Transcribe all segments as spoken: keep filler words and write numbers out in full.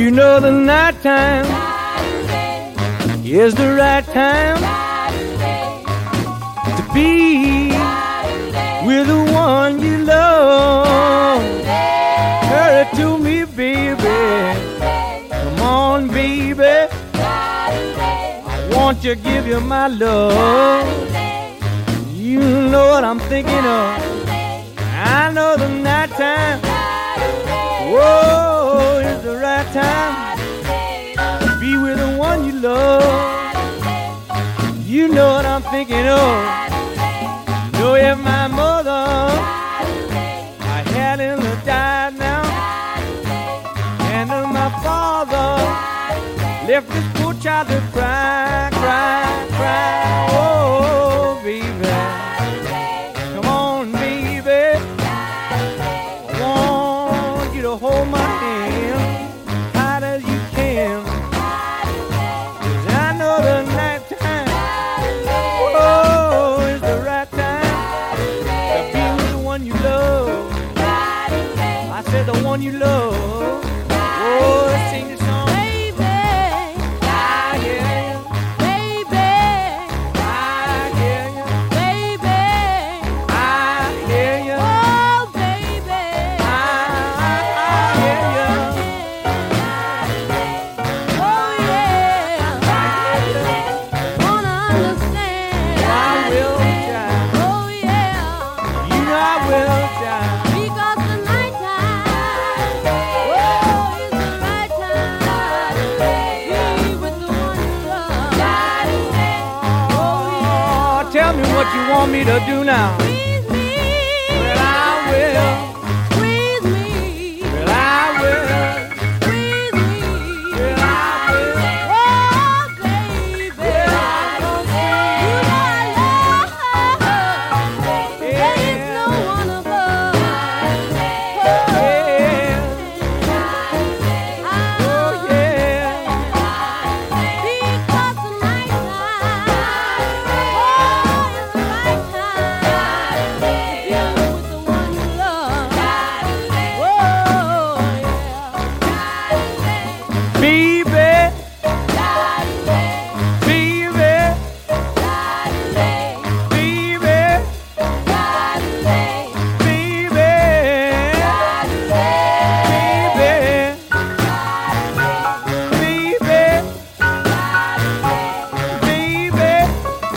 You know the night time is the right time to be with the one you love. Hurry to me, baby. Come on, baby. I want to give you my love. You know what I'm thinking of. I know the night time, whoa, is the right time to be with the one you love. You know what I'm thinking of. You know if my mother I had in the died now, and if my father left this poor child to cry, cry, cry, oh, baby. Hold my hand tight as you can, 'cause I know the night time, oh, is the right time to be with the one you love. I said the one you love. Oh, sing the song. Baby, I hear you. baby, I hear you. baby, I hear you. oh baby, oh yeah, wanna understand, I will try. oh yeah, You know I will try. because the night time, oh, is the right time to be with the one you love, oh yeah. Oh, tell me what you want me to do now. Please me, Well, I will. please me, Well, I will. please me, Well, I will. oh baby, Well, I'm gonna you know I love, there is Yeah. no one above, Yeah. Oh, yeah. because the night time, oh, is the right time to be with the one you love, oh yeah. Baby, baby, baby, baby, baby, baby,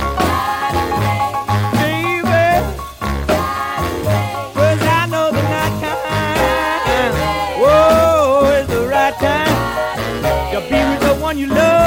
baby. 'Cause I know the night time, whoa, is the right time to be with the one you love.